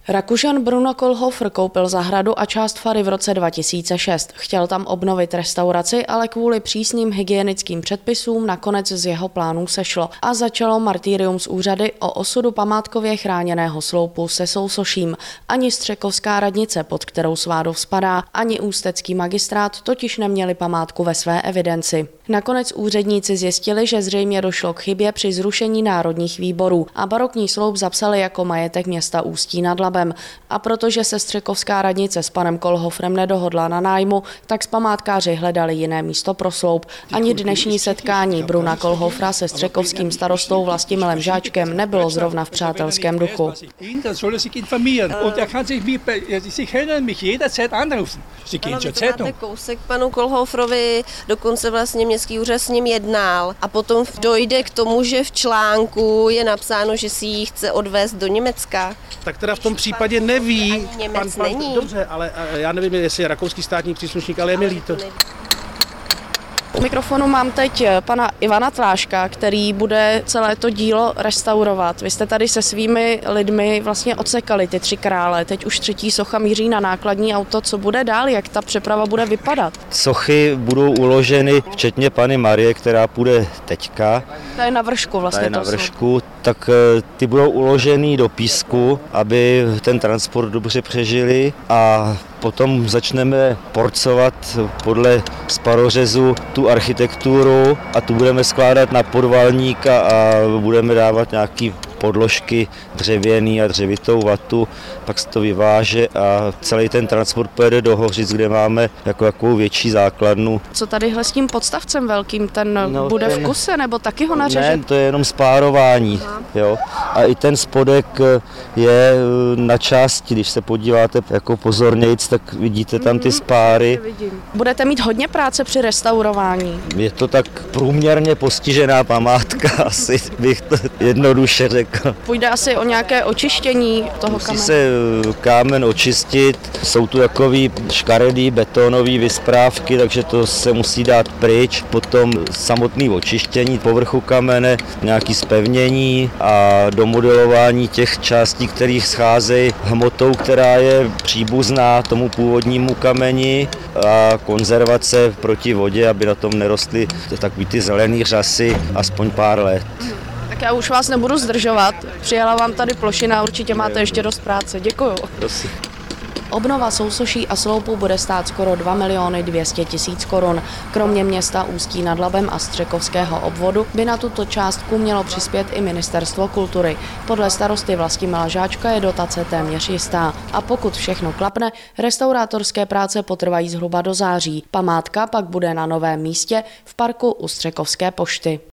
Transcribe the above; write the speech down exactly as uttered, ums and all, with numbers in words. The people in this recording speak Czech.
Rakušan Bruno Kohlhofer koupil zahradu a část fary v roce dva tisíce šest. Chtěl tam obnovit restauraci, ale kvůli přísným hygienickým předpisům nakonec z jeho plánů sešlo a začalo martýrium z úřady o osudu památkově chráněného sloupu se sousoším. Ani Střekovská radnice, pod kterou Svádov spadá, ani ústecký magistrát totiž neměli památku ve své evidenci. Nakonec úředníci zjistili, že zřejmě došlo k chybě při zrušení národních výborů a barokní sloup zapsali jako majetek města Ústí nad Labem. A protože se Střekovská radnice s panem Kohlhoferem nedohodla na nájmu, tak s památkáři hledali jiné místo pro sloup. Ani dnešní setkání Bruna Kohlhofera se střekovským starostou Vlastimilem Žáčkem nebylo zrovna v přátelském duchu. Máte kousek panu Kohlhoferovi, dokonce vlastně městský úřad s ním jednal a potom dojde k tomu, že v článku je napsáno, že si ji chce odvést do Německa. Tak teda v tom případě neví. Pan, pan, není. Dobře, ale já nevím, jestli je rakouský státní příslušník, ale je mi líto. U mikrofonu mám teď pana Ivana Tráška, který bude celé to dílo restaurovat. Vy jste tady se svými lidmi vlastně odsekali ty tři krále. Teď už třetí socha míří na nákladní auto. Co bude dál? Jak ta přeprava bude vypadat? Sochy budou uloženy, včetně Panny Marie, která půjde teďka. Ta je na vršku vlastně. Ta je na vršku, tak ty budou uloženy do písku, aby ten transport dobře přežili a potom začneme porcovat podle sparořezu tu architekturu a tu budeme skládat na podvalník a budeme dávat nějaký podložky dřevěný a dřevitou vatu, pak se to vyváže a celý ten transport pojede do Hořic, kde máme jako takovou větší základnu. Co tadyhle s tím podstavcem velkým, ten no, bude ten, v kuse nebo taky ho nařeže? Ne, to je jenom spárování. Jo. A i ten spodek je na části, když se podíváte jako pozornějc, tak vidíte tam ty spáry. Budete mít hodně práce při restaurování? Je to tak průměrně postižená památka, asi bych to jednoduše řekl. Půjde asi o nějaké očištění toho Musí kamene? Musí se kámen očistit, jsou tu takový škaredý betonový vysprávky, takže to se musí dát pryč. Potom samotné očištění povrchu kamene, nějaké zpevnění a domodelování těch částí, které scházejí hmotou, která je příbuzná tomu původnímu kameni a konzervace proti vodě, aby na tom nerostly takový ty zelený řasy aspoň pár let. Tak já už vás nebudu zdržovat. Přijela vám tady plošina, určitě máte ještě dost práce. Děkuju. Prosím. Obnova sousoší a sloupu bude stát skoro dva miliony dvě stě tisíc korun. Kromě města Ústí nad Labem a Střekovského obvodu by na tuto částku mělo přispět i Ministerstvo kultury. Podle starosty Vlastimila Žáčka je dotace téměř jistá. A pokud všechno klapne, restaurátorské práce potrvají zhruba do září. Památka pak bude na novém místě v parku u Střekovské pošty.